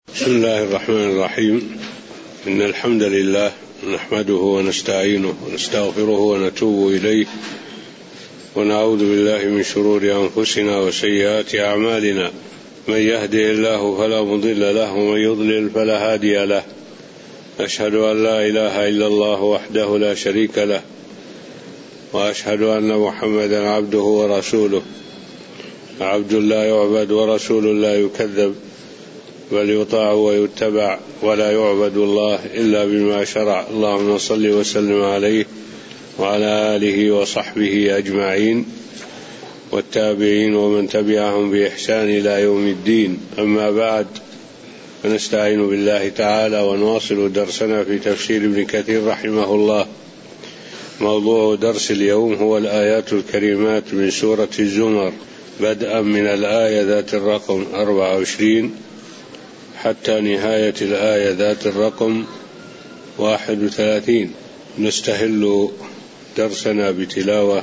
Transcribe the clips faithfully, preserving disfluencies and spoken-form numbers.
بسم الله الرحمن الرحيم. إن الحمد لله نحمده ونستعينه ونستغفره ونتوب إليه ونعوذ بالله من شرور أنفسنا وسيئات أعمالنا. من يهده الله فلا مضل له ومن يضلل فلا هادي له. أشهد أن لا إله إلا الله وحده لا شريك له وأشهد أن محمدا عبده ورسوله. عبد لا يعبد ورسول لا يكذب، بل يطاع ويتبع ولا يعبد الله إلا بما شرع. اللهم صل وسلم عليه وعلى آله وصحبه أجمعين والتابعين ومن تبعهم بإحسان إلى يوم الدين. أما بعد، فنستعين بالله تعالى ونواصل درسنا في تفسير ابن كثير رحمه الله. موضوع درس اليوم هو الآيات الكريمات من سورة الزمر، بدءا من الآية ذات الرقم أربعة وعشرين حتى نهاية الآية ذات الرقم واحد وثلاثين. نستهل درسنا بتلاوة،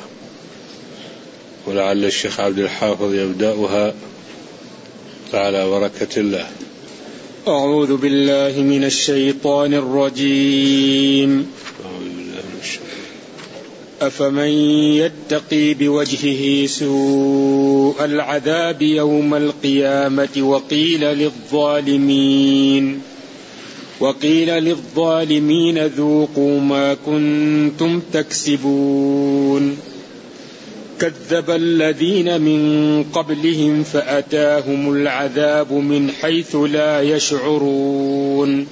ولعل الشيخ عبد الحافظ يبدأها على بركة الله. أعوذ بالله من الشيطان الرجيم. أفمن يتقي بوجهه سوء العذاب يوم القيامة وقيل للظالمين وقيل للظالمين ذوقوا ما كنتم تكسبون. كذب الذين من قبلهم فأتاهم العذاب من حيث لا يشعرون،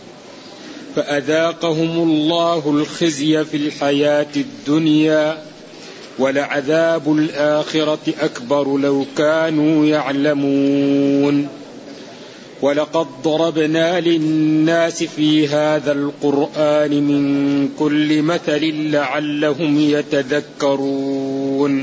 فأذاقهم الله الخزي في الحياة الدنيا ولعذاب الآخرة أكبر لو كانوا يعلمون. ولقد ضربنا للناس في هذا القرآن من كل مثل لعلهم يتذكرون.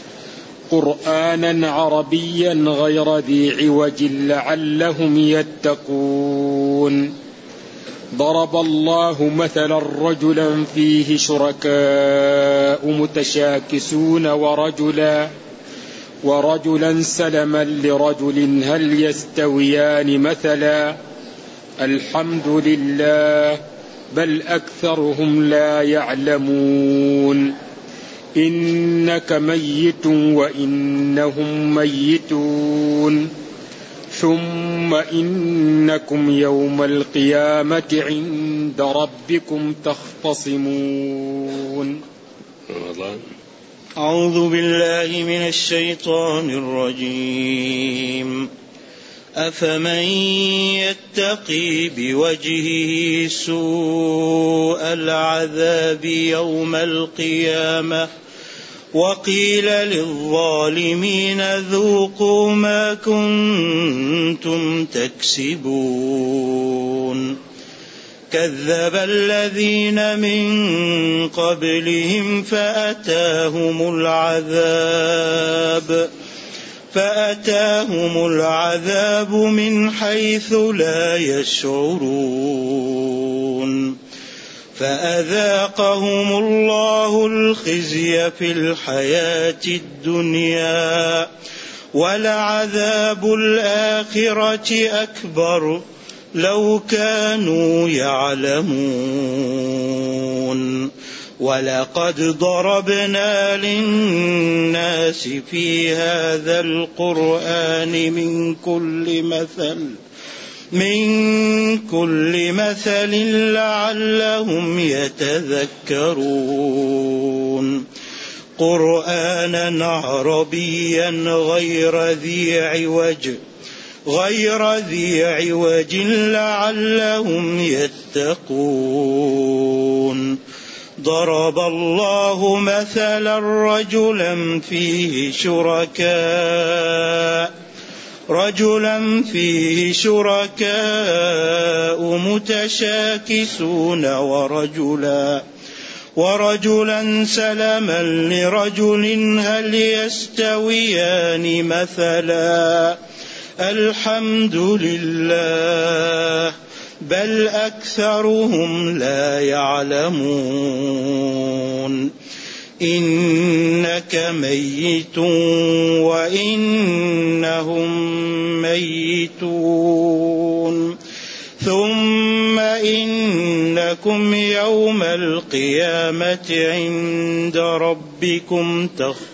قرآنا عربيا غير ذي عوج لعلهم يتقون. ضرب الله مثلا رجلا فيه شركاء متشاكسون ورجلا ورجلا سلما لرجل هل يستويان مثلا؟ الحمد لله بل أكثرهم لا يعلمون. إنك ميت وإنهم ميتون، ثم إنكم يوم القيامة عند ربكم تختصمون. أعوذ بالله من الشيطان الرجيم. أفمن يتقي بوجهه سوء العذاب يوم القيامة وقيل للظالمين ذوقوا ما كنتم تكسبون. كذب الذين من قبلهم فأتاهم العذاب فأتاهم العذاب من حيث لا يشعرون، فأذاقهم الله الخزي في الحياة الدنيا ولعذاب الآخرة أكبر لو كانوا يعلمون. ولقد ضربنا للناس في هذا القرآن من كل مثل من كل مثل لعلهم يتذكرون. قرآنا عربيا غير ذي عوج غير ذي عوج لعلهم يتقون. ضرب الله مثلا رجلا فيه شركاء رجلا فيه شركاء متشاكسون ورجلا ورجلا سلما لرجل هل يستويان مثلا؟ الحمد لله بل أكثرهم لا يعلمون. إنك ميت وإنهم ميتون ميتون ثم إنكم يوم القيامة عند ربكم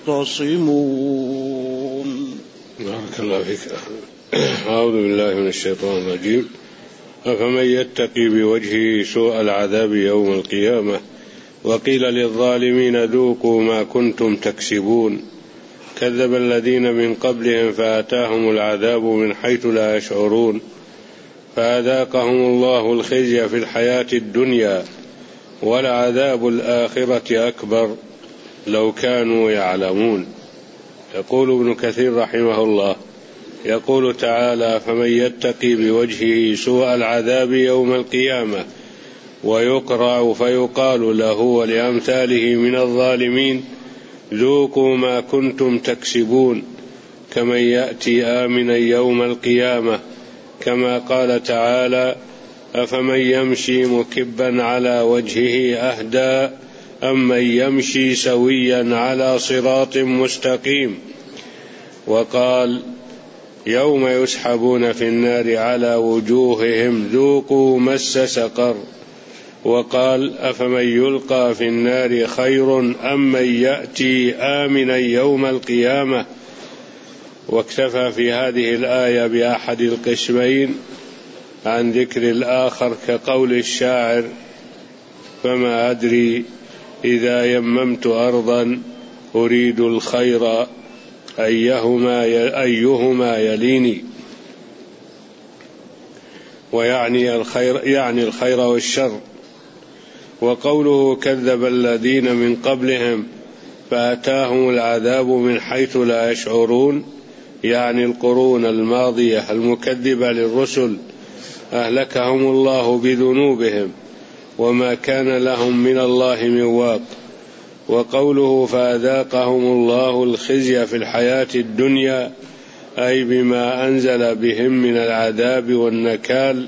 تختصمون. بارك الله فيك. أعوذ بالله من الشيطان الرجيم. أفمن يتقي بوجهه سوء العذاب يوم القيامة وقيل للظالمين ذوقوا ما كنتم تكسبون كذب الذين من قبلهم فأتاهم العذاب من حيث لا يشعرون فأذاقهم الله الخزي في الحياة الدنيا ولعذاب الآخرة أكبر لو كانوا يعلمون. يقول ابن كثير رحمه الله يقول تعالى فمن يتقي بوجهه سوء العذاب يوم القيامة ويقرأ فيقال له ولأمثاله من الظالمين ذوقوا ما كنتم تكسبون كمن يأتي آمنا يوم القيامة كما قال تعالى أفمن يمشي مكبا على وجهه أهدى أمن يمشي سويا على صراط مستقيم. وقال يوم يسحبون في النار على وجوههم ذوقوا مس سقر. وقال أفمن يلقى في النار خير أم من يأتي آمنا يوم القيامة. واكتفى في هذه الآية بأحد القسمين عن ذكر الآخر كقول الشاعر فما أدري إذا يممت أرضا أريد الخير أيهما أيهما يليني. ويعني الخير يعني الخير والشر. وقوله كذب الذين من قبلهم فأتاهم العذاب من حيث لا يشعرون يعني القرون الماضية المكذبة للرسل أهلكهم الله بذنوبهم وما كان لهم من الله من واق. وقوله فأذاقهم الله الخزي في الحياة الدنيا أي بما أنزل بهم من العذاب والنكال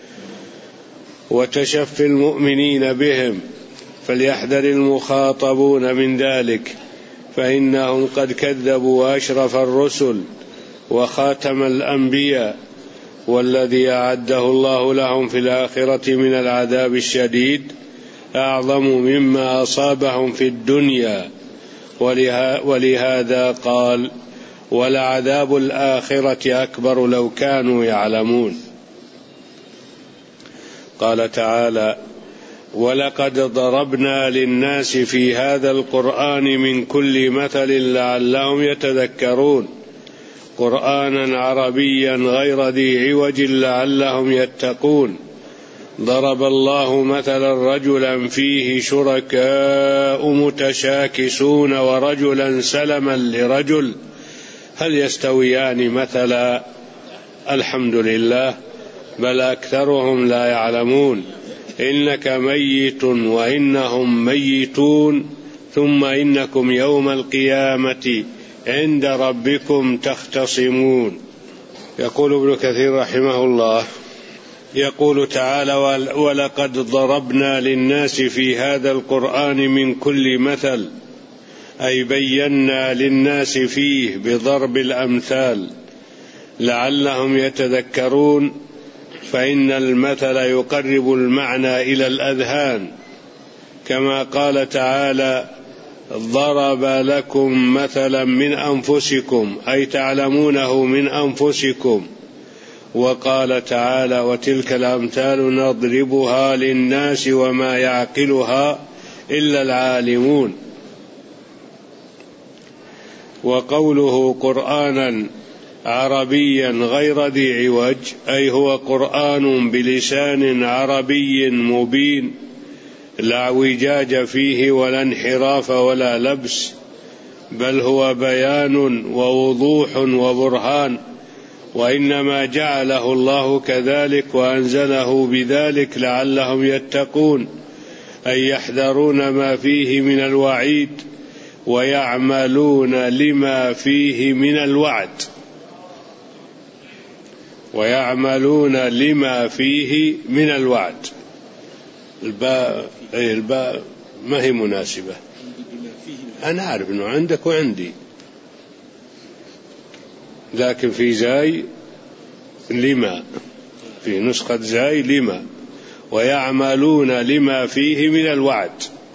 وتشفي المؤمنين بهم فليحذر المخاطبون من ذلك فإنهم قد كذبوا أشرف الرسل وخاتم الأنبياء والذي أعده الله لهم في الآخرة من العذاب الشديد أعظم مما أصابهم في الدنيا ولهذا قال ولعذاب الآخرة أكبر لو كانوا يعلمون. قال تعالى ولقد ضربنا للناس في هذا القرآن من كل مثل لعلهم يتذكرون قرآنا عربيا غير ذي عوج لعلهم يتقون. ضرب الله مثلا رجلا فيه شركاء متشاكسون ورجلا سلما لرجل هل يستويان مثلا الحمد لله بل أكثرهم لا يعلمون إنك ميت وإنهم ميتون ثم إنكم يوم القيامة عند ربكم تختصمون. يقول ابن كثير رحمه الله يقول تعالى ولقد ضربنا للناس في هذا القرآن من كل مثل أي بينا للناس فيه بضرب الأمثال لعلهم يتذكرون فإن المثل يقرب المعنى إلى الأذهان كما قال تعالى ضرب لكم مثلا من أنفسكم أي تعلمونه من أنفسكم. وقال تعالى وتلك الأمثال نضربها للناس وما يعقلها إلا العالمون. وقوله قرآنا عربيا غير ذي عوج أي هو قرآن بلسان عربي مبين لا اعوجاج فيه ولا انحراف ولا لبس بل هو بيان ووضوح وبرهان وإنما جعله الله كذلك وأنزله بذلك لعلهم يتقون أي يحذرون ما فيه من الوعيد ويعملون لما فيه من الوعد ويعملون لما فيه من الوعد. الباء أي الباء ما هي مناسبة أنا أعرف أنه عندك وعندي لكن في زاي لما، في نسخة زاي لما، ويعملون لما فيه من الوعد،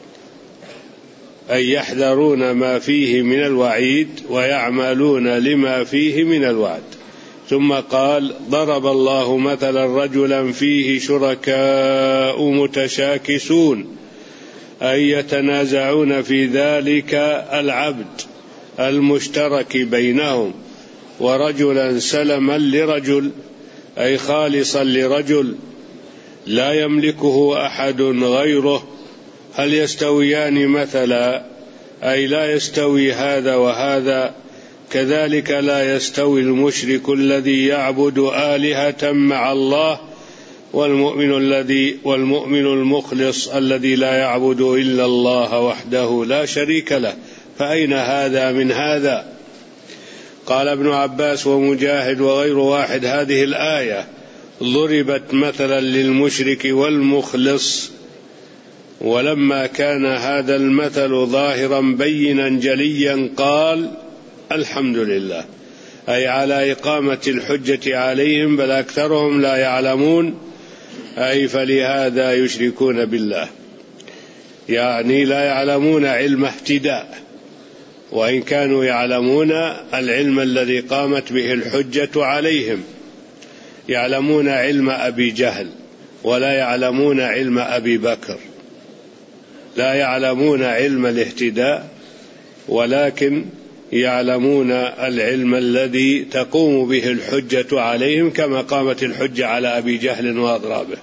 أي يحذرون ما فيه من الوعيد ويعملون لما فيه من الوعد. ثم قال: ضرب الله مثلا رجلا فيه شركاء متشاكسون، أي يتنازعون في ذلك العبد المشترك بينهم، ورجلا سلما لرجل، أي خالصا لرجل لا يملكه أحد غيره، هل يستويان مثلا؟ أي لا يستوي هذا وهذا. كذلك لا يستوي المشرك الذي يعبد آلهة مع الله والمؤمن الذي والمؤمن المخلص الذي لا يعبد إلا الله وحده لا شريك له، فأين هذا من هذا؟ قال ابن عباس ومجاهد وغير واحد: هذه الآية ضربت مثلا للمشرك والمخلص، ولما كان هذا المثل ظاهرا بينا جليا قال: الحمد لله، أي على إقامة الحجة عليهم، بل أكثرهم لا يعلمون، أي فلهذا يشركون بالله، يعني لا يعلمون علم اهتداء، وإن كانوا يعلمون العلم الذي قامت به الحجة عليهم. يعلمون علم أبي جهل ولا يعلمون علم أبي بكر، لا يعلمون علم الاهتداء ولكن يعلمون العلم الذي تقوم به الحجة عليهم، كما قامت الحجة على أبي جهل وأضرابه.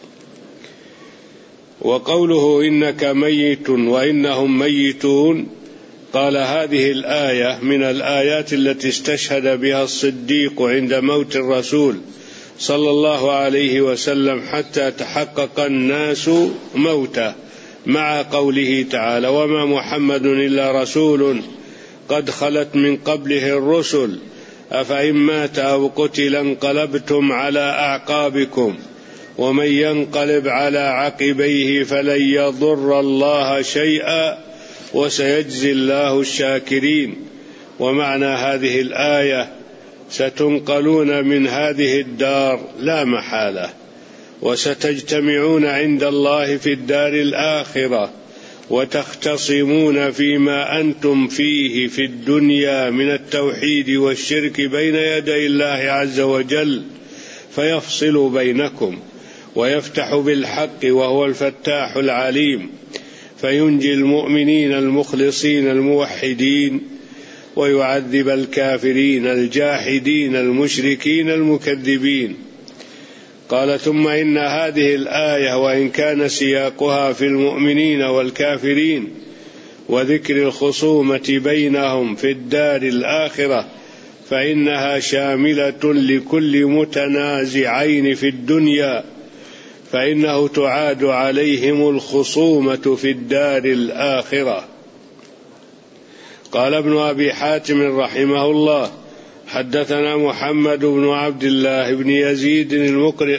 وقوله: إنك ميت وإنهم ميتون، قال: هذه الآية من الآيات التي استشهد بها الصديق عند موت الرسول صلى الله عليه وسلم حتى تحقق الناس موته، مع قوله تعالى: وما محمد إلا رسول قد خلت من قبله الرسل أفإن مات أو قتل انقلبتم على أعقابكم ومن ينقلب على عقبيه فلن يضر الله شيئا وسيجزي الله الشاكرين. ومعنى هذه الآية: ستنقلون من هذه الدار لا محالة، وستجتمعون عند الله في الدار الآخرة، وتختصمون فيما أنتم فيه في الدنيا من التوحيد والشرك بين يدي الله عز وجل، فيفصل بينكم ويفتح بالحق وهو الفتاح العليم، فينجي المؤمنين المخلصين الموحدين، ويعذب الكافرين الجاحدين المشركين المكذبين. قال: ثم إن هذه الآية وإن كان سياقها في المؤمنين والكافرين وذكر الخصومة بينهم في الدار الآخرة، فإنها شاملة لكل متنازعين في الدنيا، فإنه تعاد عليهم الخصومة في الدار الآخرة. قال ابن أبي حاتم رحمه الله: حدثنا محمد بن عبد الله بن يزيد المقرئ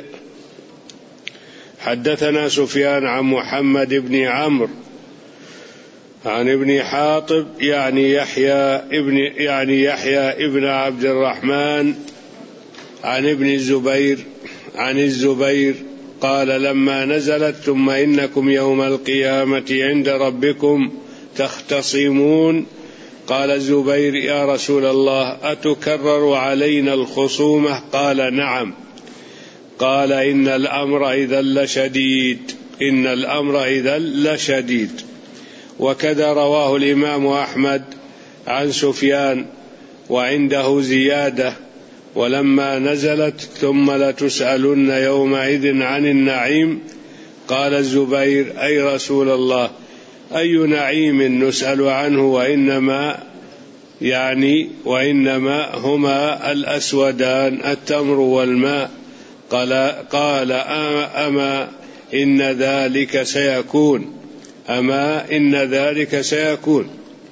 حدثنا سفيان عن محمد بن عمرو عن ابن حاطب يعني يحيى ابن يعني يحيى ابن عبد الرحمن عن ابن الزبير عن الزبير قال: لما نزلت ثم إنكم يوم القيامة عند ربكم تختصمون، قال الزبير: يا رسول الله أتكرر علينا الخصومة؟ قال: نعم. قال: إن الأمر إذا لشديد إن الأمر إذا لشديد. وكذا رواه الإمام أحمد عن سفيان وعنده زيادة: ولما نزلت ثم لتسألن يومئذ عن النعيم، قال الزبير: أي رسول الله أي نعيم نسأل عنه وإنما يعني وإنما هما الأسودان التمر والماء. قال, قال أما إن ذلك سيكون أما إن ذلك سيكون.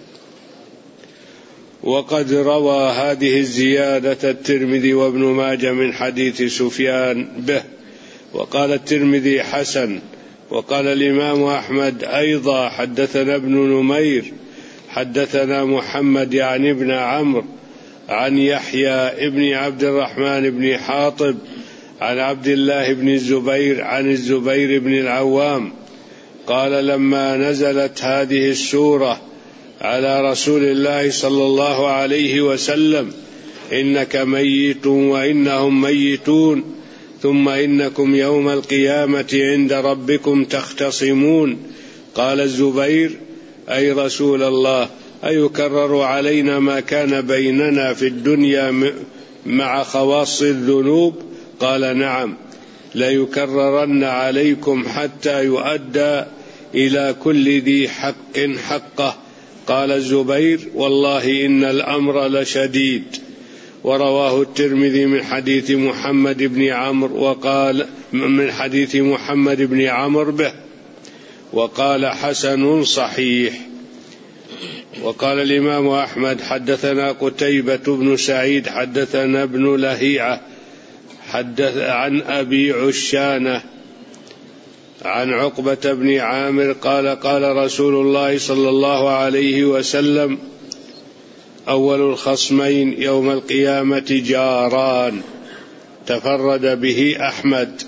وقد روى هذه الزيادة الترمذي وابن ماجه من حديث سفيان به، وقال الترمذي حسن. وقال الإمام أحمد أيضا: حدثنا ابن نمير حدثنا محمد يعني ابن عمرو عن يحيى ابن عبد الرحمن بن حاطب عن عبد الله بن الزبير عن الزبير بن العوام قال لما نزلت هذه السورة على رسول الله صلى الله عليه وسلم إنك ميت وإنهم ميتون ثم إنكم يوم القيامة عند ربكم تختصمون، قال الزبير: أي رسول الله، أيكرر علينا ما كان بيننا في الدنيا مع خواص الذنوب؟ قال: نعم، ليكررن عليكم حتى يؤدى إلى كل ذي حق حقه. قال الزبير: والله إن الأمر لشديد. ورواه الترمذي من حديث محمد بن عمرو وقال من حديث محمد بن عمرو به وقال: حسن صحيح. وقال الإمام أحمد: حدثنا قتيبة بن سعيد حدثنا ابن لهيعة حدث عن أبي عشانة عن عقبة بن عامر قال: قال رسول الله صلى الله عليه وسلم: أول الخصمين يوم القيامة جاران. تفرد به أحمد.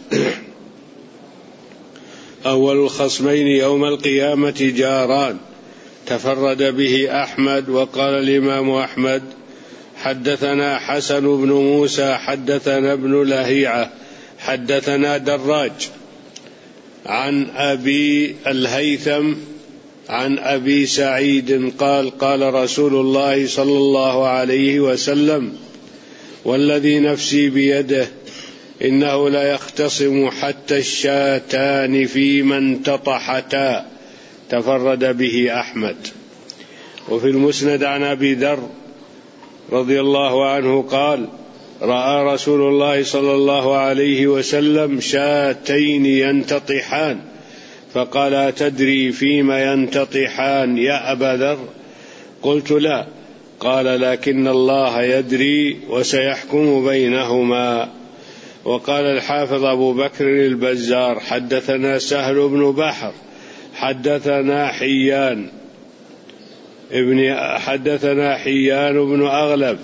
أول الخصمين يوم القيامة جاران، تفرد به أحمد. وقال الإمام أحمد: حدثنا حسن بن موسى حدثنا ابن لهيعة حدثنا دراج عن أبي الهيثم عن أبي سعيد قال: قال رسول الله صلى الله عليه وسلم: والذي نفسي بيده إنه لا يختصم حتى الشاتان فيما انتطحتا. تفرد به أحمد. وفي المسند عن أبي ذر رضي الله عنه قال: رأى رسول الله صلى الله عليه وسلم شاتين ينتطحان، فقال: أتدري فيما ينتطحان يا أبا ذر؟ قلت: لا. قال: لكن الله يدري وسيحكم بينهما. وقال الحافظ أبو بكر البزار: حدثنا سهل بن بحر حدثنا حيان ابن حدثنا حيان بن أغلب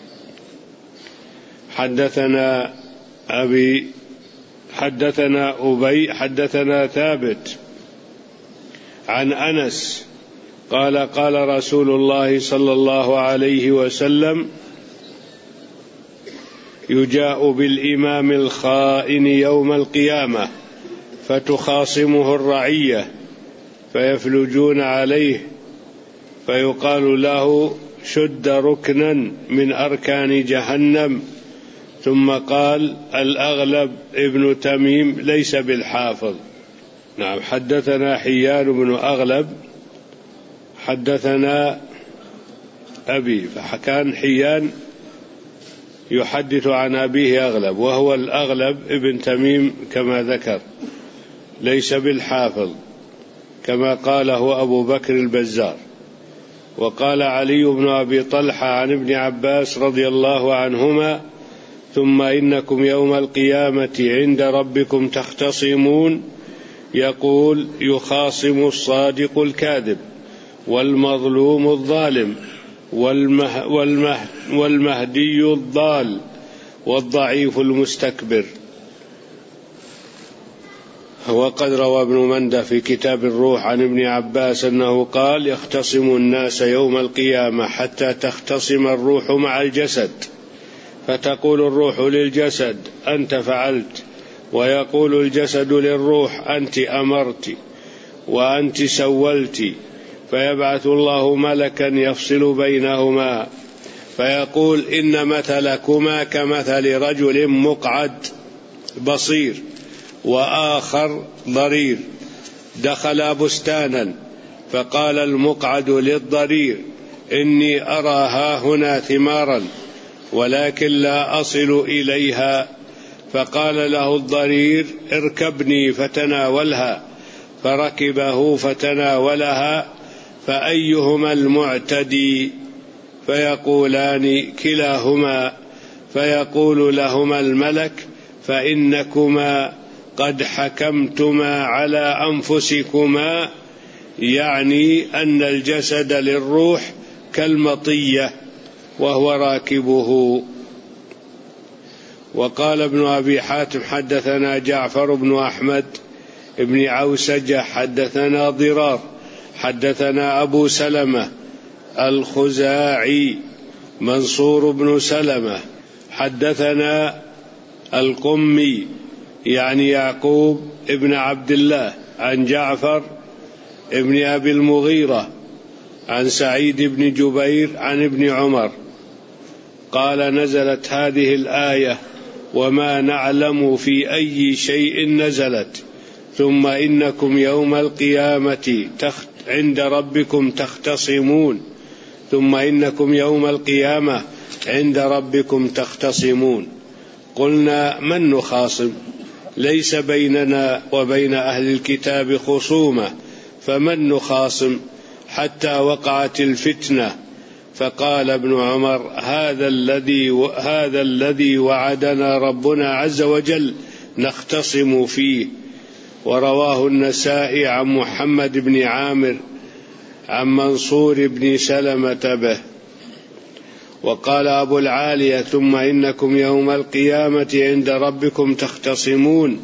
حدثنا أبي حدثنا أبي حدثنا ثابت عن أنس قال: قال رسول الله صلى الله عليه وسلم: يجاء بالإمام الخائن يوم القيامة فتخاصمه الرعية فيفلجون عليه فيقال له: شد ركنا من أركان جهنم. ثم قال: الأغلب ابن تميم ليس بالحافظ. نعم. حدثنا حيان بن أغلب حدثنا أبي، فكان حيان يحدث عن أبيه أغلب، وهو الأغلب ابن تميم كما ذكر، ليس بالحافظ كما قاله أبو بكر البزار. وقال علي بن أبي طلحة عن ابن عباس رضي الله عنهما: ثم إنكم يوم القيامة عند ربكم تختصمون، يقول: يخاصم الصادق الكاذب والمظلوم الظالم والمه والمه والمهدي الضال والضعيف المستكبر. وقد روى ابن مندة في كتاب الروح عن ابن عباس أنه قال: يختصم الناس يوم القيامة حتى تختصم الروح مع الجسد، فتقول الروح للجسد: أنت فعلت، ويقول الجسد للروح: أنت أمرت وأنت سولت، فيبعث الله ملكا يفصل بينهما فيقول: إن مثلكما كمثل رجل مقعد بصير وآخر ضرير دخلا بستانا، فقال المقعد للضرير: إني أرى ها هنا ثمارا ولكن لا أصل إليها. فقال له الضرير: اركبني فتناولها، فركبه فتناولها، فأيهما المعتدي؟ فيقولان: كلاهما. فيقول لهما الملك: فإنكما قد حكمتما على أنفسكما، يعني أن الجسد للروح كالمطية، وهو راكبه. وقال ابن أبي حاتم حدثنا جعفر بن أحمد ابن عوسجة حدثنا ضرار حدثنا أبو سلمة الخزاعي منصور بن سلمة حدثنا القمي يعني يعقوب ابن عبد الله عن جعفر ابن أبي المغيرة عن سعيد بن جبير عن ابن عمر قال نزلت هذه الآية وما نعلم في أي شيء نزلت ثم إنكم يوم القيامة عند ربكم تختصمون ثم إنكم يوم القيامة عند ربكم تختصمون. قلنا من نخاصم؟ ليس بيننا وبين أهل الكتاب خصومة فمن نخاصم حتى وقعت الفتنة. فقال ابن عمر هذا الذي هذا الذي وعدنا ربنا عز وجل نختصم فيه. ورواه النسائي عن محمد بن عامر عن منصور بن سلمة به. وقال أبو العالية ثم إنكم يوم القيامة عند ربكم تختصمون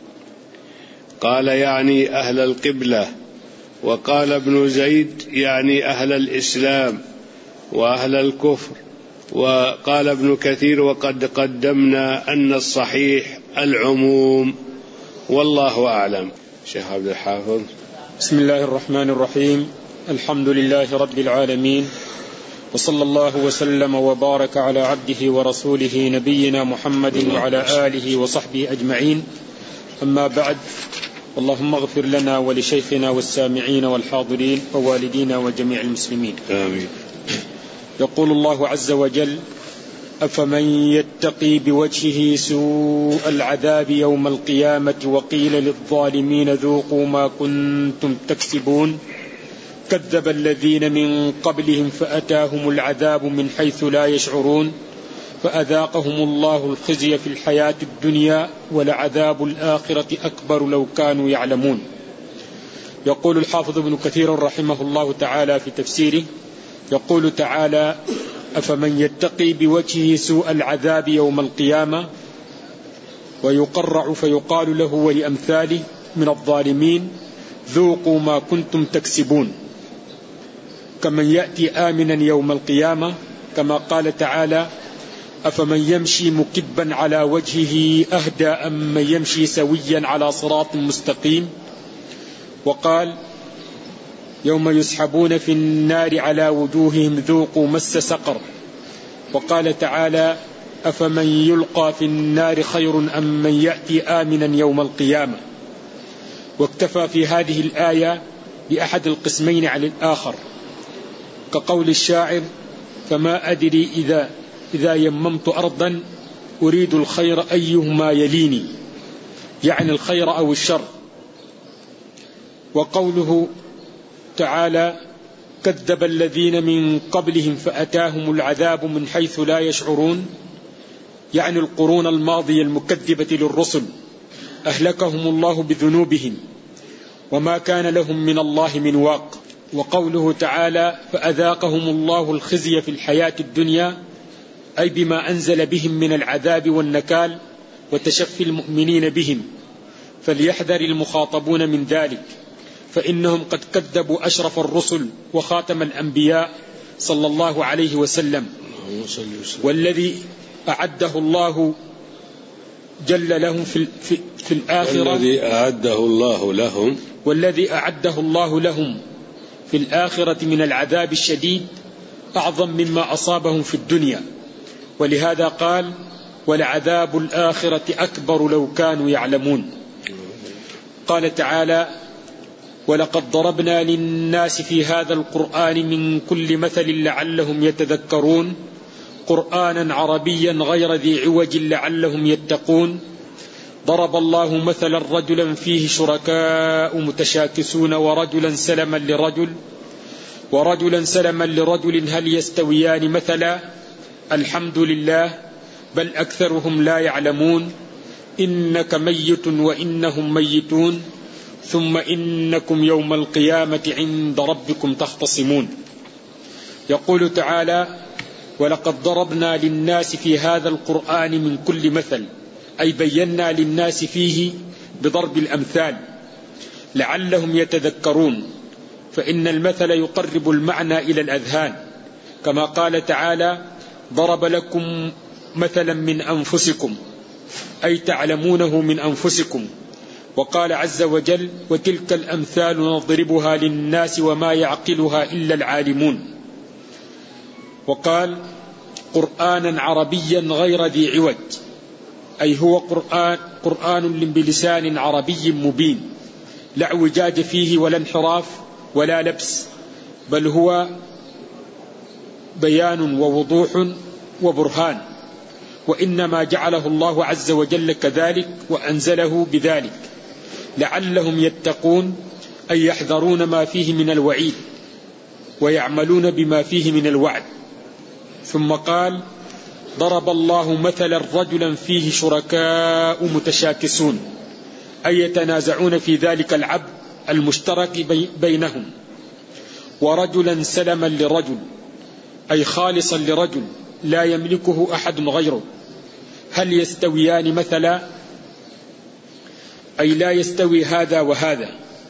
قال يعني أهل القبلة. وقال ابن زيد يعني أهل الإسلام وأهل الكفر. وقال ابن كثير وقد قدمنا أن الصحيح العموم والله أعلم. شيخ عبد الحافظ. بسم الله الرحمن الرحيم. الحمد لله رب العالمين وصلى الله وسلم وبارك على عبده ورسوله نبينا محمد وعلى آله وصحبه أجمعين. أما بعد، اللهم اغفر لنا ولشيخنا والسامعين والحاضرين ووالدينا وجميع المسلمين آمين. يقول الله عز وجل أفمن يتقي بوجهه سوء العذاب يوم القيامة وقيل للظالمين ذوقوا ما كنتم تكسبون كذب الذين من قبلهم فأتاهم العذاب من حيث لا يشعرون فأذاقهم الله الخزي في الحياة الدنيا ولعذاب الآخرة أكبر لو كانوا يعلمون. يقول الحافظ ابن كثير رحمه الله تعالى في تفسيره يقول تعالى أفمن يتقي بوجهه سوء العذاب يوم القيامة ويقرع فيقال له ولأمثاله من الظالمين ذوقوا ما كنتم تكسبون كمن يأتي آمنا يوم القيامة كما قال تعالى أفمن يمشي مكبا على وجهه أهدى أم من يمشي سويا على صراط مستقيم. وقال يوم يسحبون في النار على وجوههم ذوقوا مس سقر. وقال تعالى أفمن يلقى في النار خير أم من يأتي آمنا يوم القيامة. واكتفى في هذه الآية بأحد القسمين عن الآخر كقول الشاعر فما أدري إذا إذا يممت أرضا أريد الخير أيهما يليني يعني الخير أو الشر. وقوله تعالى كذب الذين من قبلهم فأتاهم العذاب من حيث لا يشعرون يعني القرون الماضية المكذبة للرسل أهلكهم الله بذنوبهم وما كان لهم من الله من واق. وقوله تعالى فأذاقهم الله الخزي في الحياة الدنيا أي بما أنزل بهم من العذاب والنكال وتشفي المؤمنين بهم فليحذر المخاطبون من ذلك فإنهم قد كذبوا أشرف الرسل وخاتم الأنبياء صلى الله عليه وسلم والذي أعده الله جل لهم في, في, في الآخرة والذي أعده الله لهم والذي أعده الله لهم في الآخرة من العذاب الشديد أعظم مما أصابهم في الدنيا. ولهذا قال ولعذاب الآخرة أكبر لو كانوا يعلمون. قال تعالى ولقد ضربنا للناس في هذا القرآن من كل مثل لعلهم يتذكرون قرآنا عربيا غير ذي عوج لعلهم يتقون. ضرب الله مثلا رجلا فيه شركاء متشاكسون ورجلا سلما لرجل ورجلا سلما لرجل هل يستويان مثلا الحمد لله بل أكثرهم لا يعلمون إنك ميت وإنهم ميتون ثم إنكم يوم القيامة عند ربكم تختصمون. يقول تعالى ولقد ضربنا للناس في هذا القرآن من كل مثل، أي بينا للناس فيه بضرب الأمثال لعلهم يتذكرون، فإن المثل يقرب المعنى إلى الأذهان، كما قال تعالى: ضرب لكم مثلا من أنفسكم، أي تعلمونه من أنفسكم. وقال عز وجل: وتلك الأمثال نضربها للناس وما يعقلها إلا العالمون. وقال: قرآنا عربيا غير ذي عوج، أي هو قرآن, قرآن بلسان عربي مبين، لا اعوجاج فيه ولا انحراف ولا لبس، بل هو بيان ووضوح وبرهان، وإنما جعله الله عز وجل كذلك وأنزله بذلك لعلهم يتقون، أي يحذرون ما فيه من الوعيد ويعملون بما فيه من الوعد. ثم قال: ضرب الله مثلا رجلا فيه شركاء متشاكسون، أي يتنازعون في ذلك العبد المشترك بينهم، ورجلا سلما لرجل، أي خالصا لرجل لا يملكه أحد غيره، هل يستويان مثلا؟ أي لا يستوي هذا وهذا.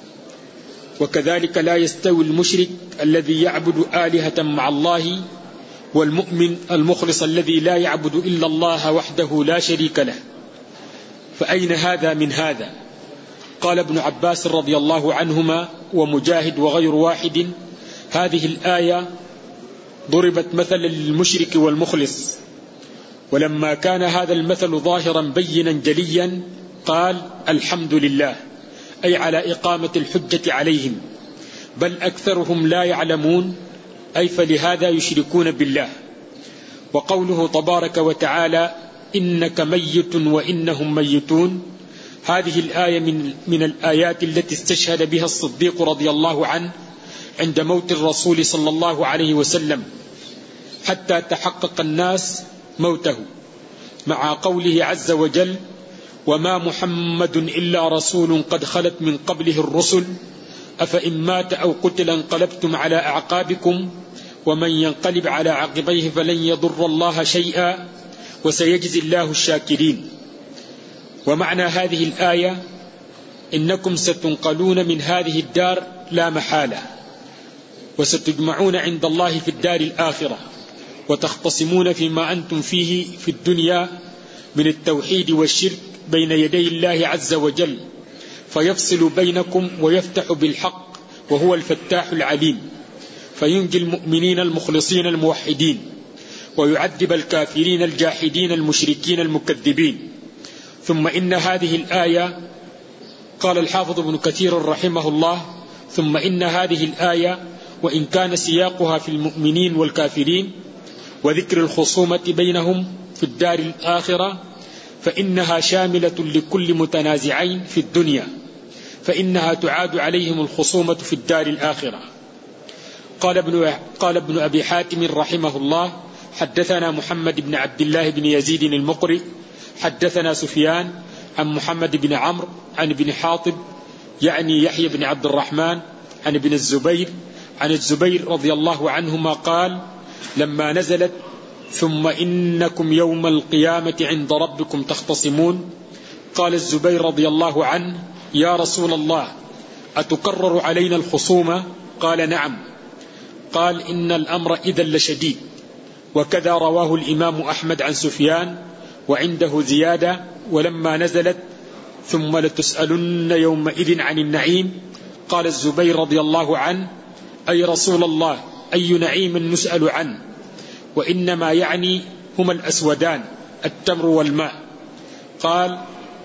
وكذلك لا يستوي المشرك الذي يعبد آلهة مع الله والمؤمن المخلص الذي لا يعبد إلا الله وحده لا شريك له، فأين هذا من هذا؟ قال ابن عباس رضي الله عنهما ومجاهد وغير واحد: هذه الآية ضربت مثلا للمشرك والمخلص، ولما كان هذا المثل ظاهرا بينا جليا قال: الحمد لله، أي على إقامة الحجة عليهم، بل أكثرهم لا يعلمون، أي فلهذا يشركون بالله. وقوله تبارك وتعالى: إنك ميت وإنهم ميتون، هذه الآية من, من الآيات التي استشهد بها الصديق رضي الله عنه عند موت الرسول صلى الله عليه وسلم حتى تحقق الناس موته، مع قوله عز وجل: وما محمد إلا رسول قد خلت من قبله الرسل أفإن مات أو قتل انقلبتم على أعقابكم ومن ينقلب على عقبيه فلن يضر الله شيئا وسيجزي الله الشاكرين. ومعنى هذه الآية: إنكم ستنقلون من هذه الدار لا محالة، وستجمعون عند الله في الدار الآخرة، وتختصمون فيما أنتم فيه في الدنيا من التوحيد والشرك بين يدي الله عز وجل، فيفصل بينكم ويفتح بالحق وهو الفتاح العليم، فينجي المؤمنين المخلصين الموحدين، ويعذب الكافرين الجاحدين المشركين المكذبين. ثم إن هذه الآية، قال الحافظ ابن كثير رحمه الله: ثم إن هذه الآية وإن كان سياقها في المؤمنين والكافرين وذكر الخصومة بينهم في الدار الآخرة، فإنها شاملة لكل متنازعين في الدنيا، فإنها تعاد عليهم الخصومة في الدار الآخرة. قال ابن, قال ابن أبي حاتم رحمه الله: حدثنا محمد بن عبد الله بن يزيد المقري حدثنا سفيان عن محمد بن عمرو عن ابن حاطب يعني يحيى بن عبد الرحمن عن ابن الزبير عن الزبير رضي الله عنهما قال: لما نزلت ثم إنكم يوم القيامة عند ربكم تختصمون، قال الزبير رضي الله عنه: يا رسول الله، أتكرر علينا الخصومة؟ قال: نعم. قال: إن الأمر إذا لشديد. وكذا رواه الإمام أحمد عن سفيان وعنده زيادة: ولما نزلت ثم لتسألن يومئذ عن النعيم، قال الزبير رضي الله عنه: أي رسول الله، أي نعيم نسأل عنه؟ وإنما يعني هما الأسودان التمر والماء. قال: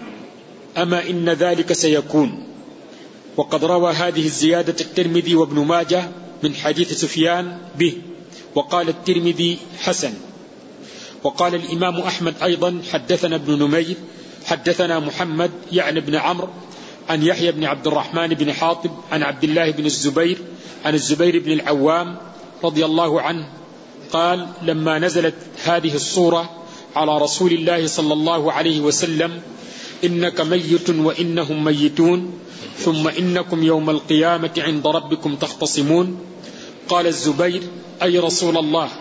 أما إن ذلك سيكون. وقد روى هذه الزيادة الترمذي وابن ماجه من حديث سفيان به، وقال الترمذي حسن. وقال الإمام أحمد أيضا: حدثنا ابن نمير حدثنا محمد يعني ابن عمرو عن يحيى بن عبد الرحمن بن حاطب عن عبد الله بن الزبير عن الزبير بن العوام رضي الله عنه قال: لما نزلت هذه الصورة على رسول الله صلى الله عليه وسلم: إنك ميت وإنهم ميتون، ثم إنكم يوم القيامة عند ربكم تختصمون، قال الزبير: أي رسول الله،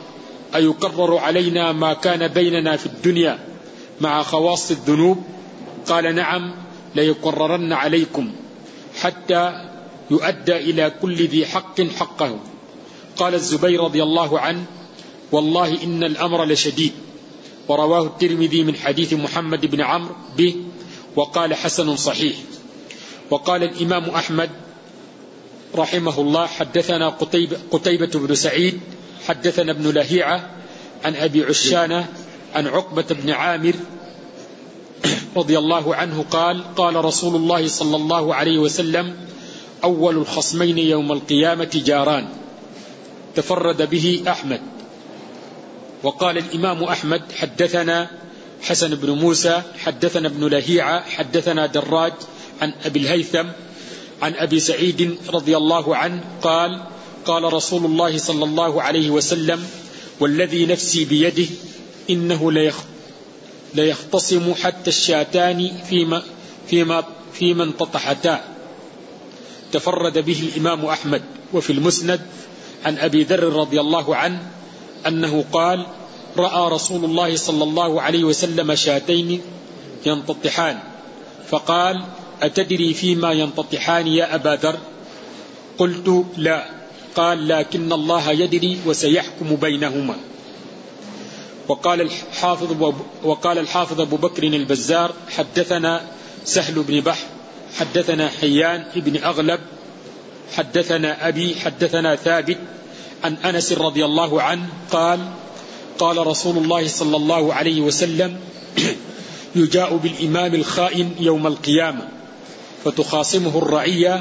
أيكرر علينا ما كان بيننا في الدنيا مع خواص الذنوب؟ قال نعم، ليكررن عليكم حتى يؤدى إلى كل ذي حق حقه. قال الزبير رضي الله عنه: والله إن الأمر لشديد. ورواه الترمذي من حديث محمد بن عمرو به وقال حسن صحيح. وقال الإمام أحمد رحمه الله: حدثنا قتيبة, قتيبة بن سعيد حدثنا ابن لهيعة عن أبي عشانة عن عقبة بن عامر رضي الله عنه قال: قال رسول الله صلى الله عليه وسلم: أول الخصمين يوم القيامة جاران. تفرد به أحمد. وقال الإمام أحمد: حدثنا حسن بن موسى حدثنا ابن لهيعة حدثنا دراج عن أبي الهيثم عن أبي سعيد رضي الله عنه قال: قال رسول الله صلى الله عليه وسلم: والذي نفسي بيده إنه ليختصم حتى الشاتان فيما, فيما, فيما انتطحتا. تفرد به الإمام أحمد. وفي المسند عن أبي ذر رضي الله عنه أنه قال: رأى رسول الله صلى الله عليه وسلم شاتين ينتطحان، فقال: أتدري فيما ينتطحان يا أبا ذر؟ قلت: لا. قال: لكن الله يدري وسيحكم بينهما. وقال الحافظ وقال الحافظ أبو بكر البزار: حدثنا سهل بن بحر حدثنا حيان بن أغلب حدثنا أبي حدثنا ثابت عن أنس رضي الله عنه قال: قال رسول الله صلى الله عليه وسلم: يجاء بالإمام الخائن يوم القيامة فتخاصمه الرعية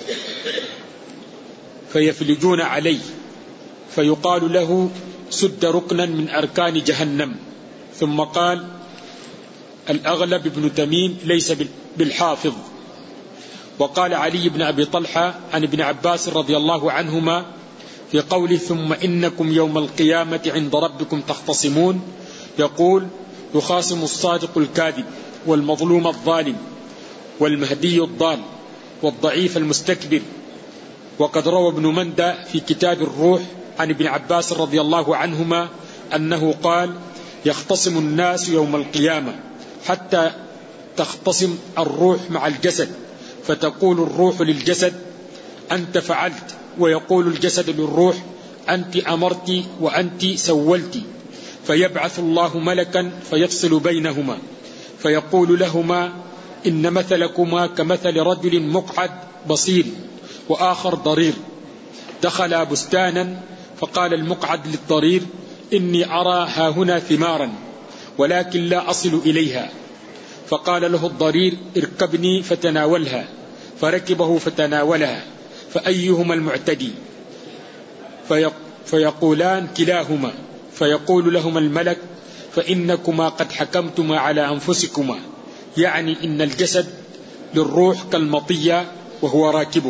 فيفلجون عليه، فيقال له: سد ركنا من أركان جهنم. ثم قال: الأغلب بن تميم ليس بالحافظ. وقال علي بن أبي طلحة عن ابن عباس رضي الله عنهما في قوله: ثم إنكم يوم القيامة عند ربكم تختصمون، يقول: يخاصم الصادق الكاذب والمظلوم الظالم والمهدي الضال والضعيف المستكبر. وقد روى ابن مندى في كتاب الروح عن ابن عباس رضي الله عنهما أنه قال: يختصم الناس يوم القيامة حتى تختصم الروح مع الجسد، فتقول الروح للجسد: أنت فعلت، ويقول الجسد للروح: أنت أمرت وأنت سولت. فيبعث الله ملكا فيفصل بينهما فيقول لهما: إن مثلكما كمثل رجل مقعد بصير وآخر ضرير، دخل بستانا فقال المقعد للضرير: إني أرى هاهنا ثمارا ولكن لا أصل إليها. فقال له الضرير: اركبني فتناولها، فركبه فتناولها، فأيهما المعتدي؟ فيقولان: كلاهما. فيقول لهما الملك: فإنكما قد حكمتما على أنفسكما، يعني إن الجسد للروح كالمطية وهو راكبه.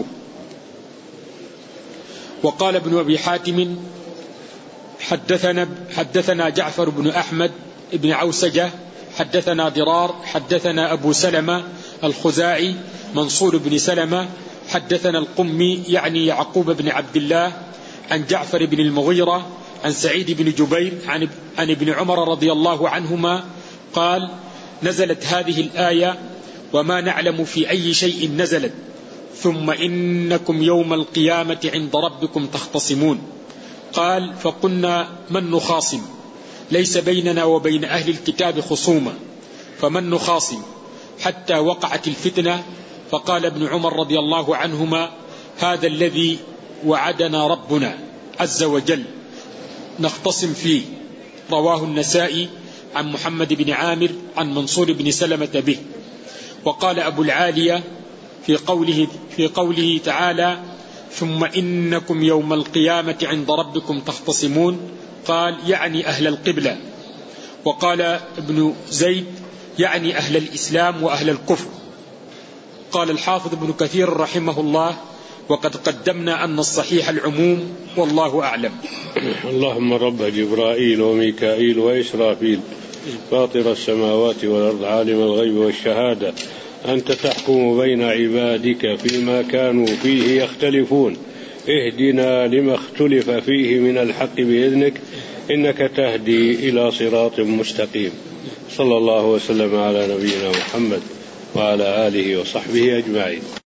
وقال ابن أبي حاتم: حدثنا, حدثنا جعفر بن أحمد بن عوسجة حدثنا ضرار حدثنا أبو سلمة الخزاعي منصور بن سلمة حدثنا القمي يعني يعقوب بن عبد الله عن جعفر بن المغيرة عن سعيد بن جبير عن, عن ابن عمر رضي الله عنهما قال: نزلت هذه الآية: وما نعلم في أي شيء نزلت، ثم إنكم يوم القيامة عند ربكم تختصمون. قال: فقلنا: من نخاصم؟ ليس بيننا وبين أهل الكتاب خصومة، فمن نخاصم؟ حتى وقعت الفتنة. فقال ابن عمر رضي الله عنهما: هذا الذي وعدنا ربنا عز وجل نختصم فيه. رواه النسائي عن محمد بن عامر عن منصور بن سلمة به. وقال أبو العالية في قوله, في قوله تعالى: ثم إنكم يوم القيامة عند ربكم تختصمون، قال: يعني أهل القبلة. وقال ابن زيد: يعني أهل الإسلام وأهل الكفر. قال الحافظ ابن كثير رحمه الله: وقد قدمنا أن الصحيح العموم، والله أعلم. اللهم رب جبرائيل وميكائيل وإسرافيل فاطر السماوات والأرض عالم الغيب والشهادة، أنت تحكم بين عبادك فيما كانوا فيه يختلفون، اهدنا لما اختلف فيه من الحق بإذنك، إنك تهدي إلى صراط مستقيم. صلى الله وسلم على نبينا محمد وعلى آله وصحبه أجمعين.